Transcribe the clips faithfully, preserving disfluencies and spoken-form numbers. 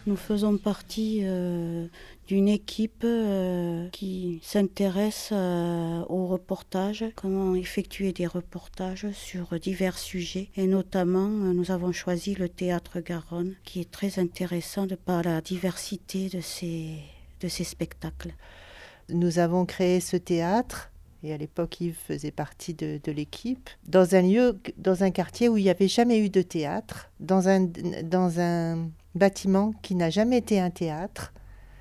Nous faisons partie euh, d'une équipe euh, qui s'intéresse euh, aux reportages, comment effectuer des reportages sur divers sujets. Et notamment, euh, nous avons choisi le théâtre Garonne, qui est très intéressant de par la diversité de ces, de ces spectacles. Nous avons créé ce théâtre, et à l'époque Yves faisait partie de, de l'équipe, dans un lieu, dans un quartier où il n'y avait jamais eu de théâtre, dans un, dans un bâtiment qui n'a jamais été un théâtre,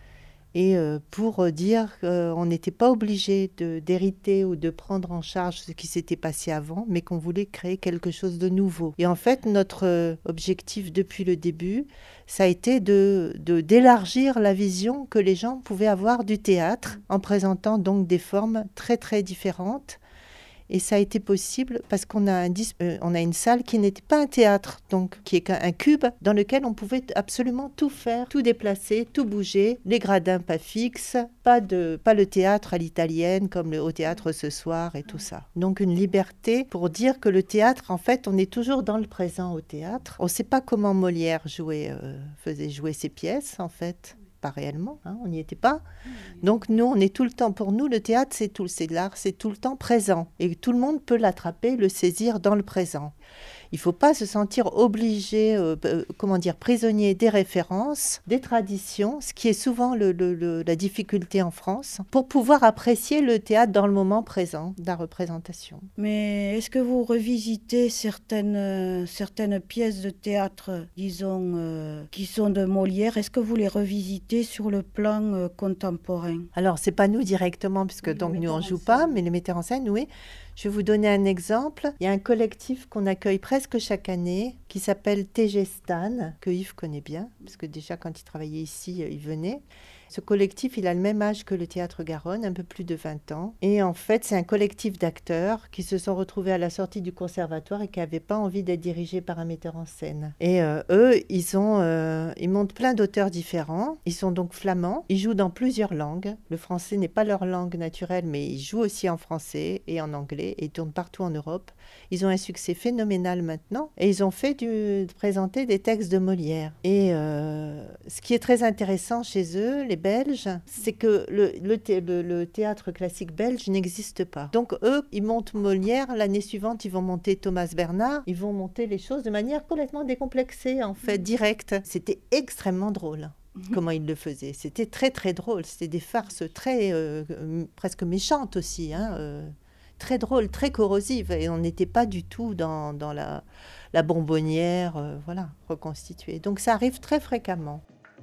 et euh, pour dire qu'on n'était pas obligé de, d'hériter ou de prendre en charge ce qui s'était passé avant, mais qu'on voulait créer quelque chose de nouveau. Et en fait, notre euh, objectif depuis le début, ça a été de, de, d'élargir la vision que les gens pouvaient avoir du théâtre, en présentant donc des formes très très différentes. Et ça a été possible parce qu'on a, un dis- euh, on a une salle qui n'était pas un théâtre, donc qui est qu'un cube dans lequel on pouvait absolument tout faire, tout déplacer, tout bouger, les gradins pas fixes, pas, de, pas le théâtre à l'italienne comme le, au théâtre ce soir et tout ça. Donc une liberté pour dire que le théâtre, en fait, on est toujours dans le présent au théâtre. On ne sait pas comment Molière jouait, euh, faisait jouer ses pièces, en fait. Pas réellement, hein, on n'y était pas. Donc nous, on est tout le temps, pour nous, le théâtre, c'est tout, c'est de l'art, c'est tout le temps présent. Et tout le monde peut l'attraper, le saisir dans le présent. Il ne faut pas se sentir obligé, euh, euh, comment dire, prisonnier des références, des traditions, ce qui est souvent le, le, le, la difficulté en France, pour pouvoir apprécier le théâtre dans le moment présent, de la représentation. Mais est-ce que vous revisitez certaines, euh, certaines pièces de théâtre, disons, euh, qui sont de Molière? Est-ce que vous les revisitez sur le plan euh, contemporain? Alors, ce n'est pas nous directement, puisque oui, donc nous, on ne joue pas, mais les metteurs en scène, oui. Je vais vous donner un exemple. Il y a un collectif qu'on accueille presque chaque année qui s'appelle T G Stan, que Yves connaît bien, parce que déjà quand il travaillait ici, il venait. Ce collectif, il a le même âge que le Théâtre Garonne, un peu plus de vingt ans. Et en fait, c'est un collectif d'acteurs qui se sont retrouvés à la sortie du conservatoire et qui n'avaient pas envie d'être dirigés par un metteur en scène. Et euh, eux, ils, ont, euh, ils montent plein d'auteurs différents. Ils sont donc flamands. Ils jouent dans plusieurs langues. Le français n'est pas leur langue naturelle, mais ils jouent aussi en français et en anglais et ils tournent partout en Europe. Ils ont un succès phénoménal maintenant et ils ont fait du, présenter des textes de Molière. Et euh, ce qui est très intéressant chez eux, les Belges, c'est que le, le, thé, le, le théâtre classique belge n'existe pas. Donc eux, ils montent Molière, l'année suivante, ils vont monter Thomas Bernhard, ils vont monter les choses de manière complètement décomplexée, en fait, directe. C'était extrêmement drôle. Comment ils le faisaient. C'était très, très drôle. C'était des farces très, euh, presque méchantes aussi, hein, euh, très drôles, très corrosives. Et on n'était pas du tout dans, dans la, la bonbonnière, euh, voilà, reconstituée. Donc ça arrive très fréquemment.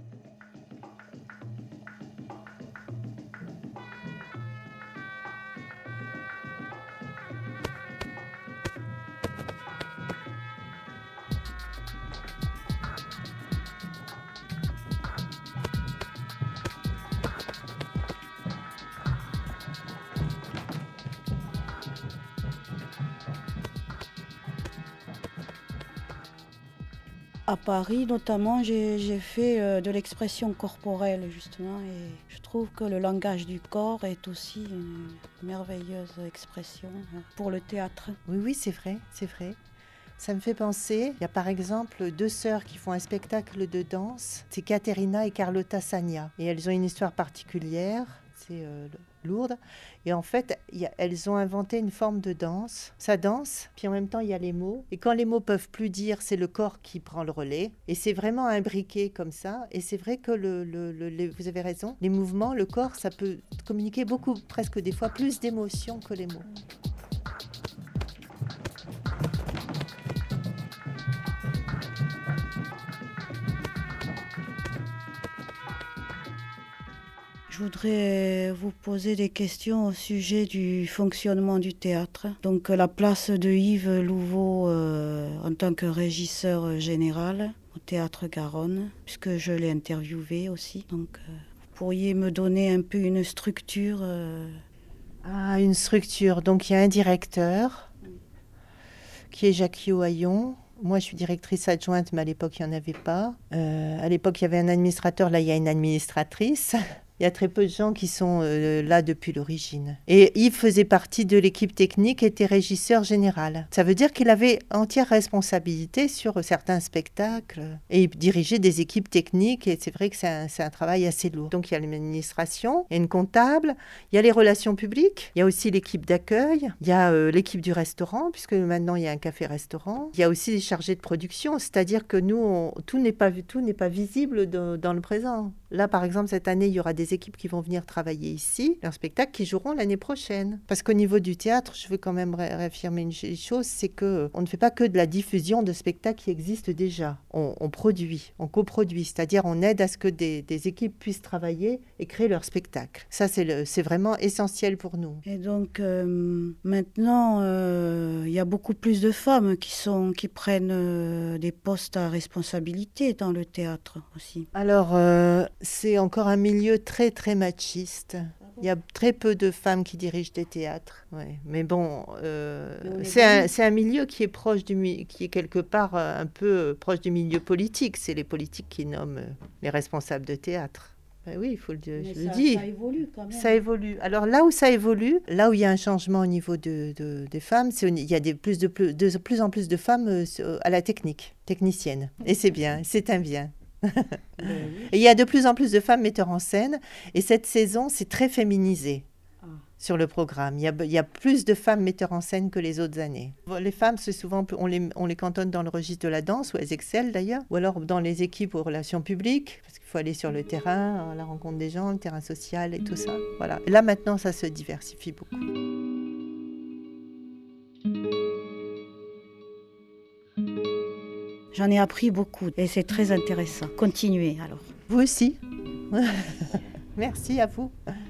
À Paris, notamment, j'ai, j'ai fait euh, de l'expression corporelle, justement, et je trouve que le langage du corps est aussi une merveilleuse expression euh, pour le théâtre. Oui, oui, c'est vrai, c'est vrai. Ça me fait penser, il y a par exemple deux sœurs qui font un spectacle de danse, c'est Caterina et Carlotta Sagna, et elles ont une histoire particulière, c'est euh, lourde, et en fait, y a, elles ont inventé une forme de danse, ça danse, puis en même temps il y a les mots, et quand les mots peuvent plus dire, c'est le corps qui prend le relais, et c'est vraiment imbriqué comme ça, et c'est vrai que le, le, le, le, vous avez raison, les mouvements, le corps, ça peut communiquer beaucoup, presque des fois plus d'émotions que les mots. Je voudrais vous poser des questions au sujet du fonctionnement du théâtre. Donc la place de Yves Louveau euh, en tant que régisseur général au Théâtre Garonne, puisque je l'ai interviewé aussi. Donc euh, vous pourriez me donner un peu une structure euh... Ah, une structure. Donc il y a un directeur qui est Jackie Ohaillon. Moi, je suis directrice adjointe, mais à l'époque, il n'y en avait pas. Euh, à l'époque, il y avait un administrateur. Là, il y a une administratrice. Il y a très peu de gens qui sont euh, là depuis l'origine. Et Yves faisait partie de l'équipe technique et était régisseur général. Ça veut dire qu'il avait entière responsabilité sur certains spectacles. Et il dirigeait des équipes techniques et c'est vrai que c'est un, c'est un travail assez lourd. Donc il y a l'administration, il y a une comptable, il y a les relations publiques, il y a aussi l'équipe d'accueil, il y a euh, l'équipe du restaurant, puisque maintenant il y a un café-restaurant. Il y a aussi les chargés de production, c'est-à-dire que nous, on, tout n'est pas, tout n'est pas visible de, dans le présent. Là, par exemple, cette année, il y aura des équipes qui vont venir travailler ici, un spectacle qui joueront l'année prochaine. Parce qu'au niveau du théâtre, je veux quand même ré- réaffirmer une chose, c'est qu'on ne fait pas que de la diffusion de spectacles qui existent déjà. On, on produit, on coproduit, c'est-à-dire on aide à ce que des, des équipes puissent travailler et créer leur spectacle. Ça, c'est, le, c'est vraiment essentiel pour nous. Et donc, euh, maintenant, euh, il y a beaucoup plus de femmes qui, sont, qui prennent euh, des postes à responsabilité dans le théâtre aussi. Alors, euh, c'est encore un milieu très, très machiste. Il y a très peu de femmes qui dirigent des théâtres. Ouais. Mais bon, euh, Mais c'est, un, c'est un milieu qui est proche du, qui est quelque part euh, un peu euh, proche du milieu politique. C'est les politiques qui nomment euh, les responsables de théâtre. Ben oui, il faut le dire, je le dis. Ça évolue quand même. Ça évolue. Alors là où ça évolue, là où il y a un changement au niveau de, de, des femmes, c'est il y a des, plus, de, plus, de plus en plus de femmes euh, à la technique, technicienne. Et c'est bien, c'est un bien. Et il y a de plus en plus de femmes metteurs en scène. Et cette saison, c'est très féminisé ah. sur le programme. Il y, a, il y a plus de femmes metteurs en scène que les autres années. Les femmes, c'est souvent, on les, on les cantonne dans le registre de la danse, où elles excellent d'ailleurs, ou alors dans les équipes aux relations publiques, parce qu'il faut aller sur le terrain, à la rencontre des gens, le terrain social et tout ça. Voilà. Et là, maintenant, ça se diversifie beaucoup. J'en ai appris beaucoup et c'est très intéressant. Continuez alors. Vous aussi. Merci à vous.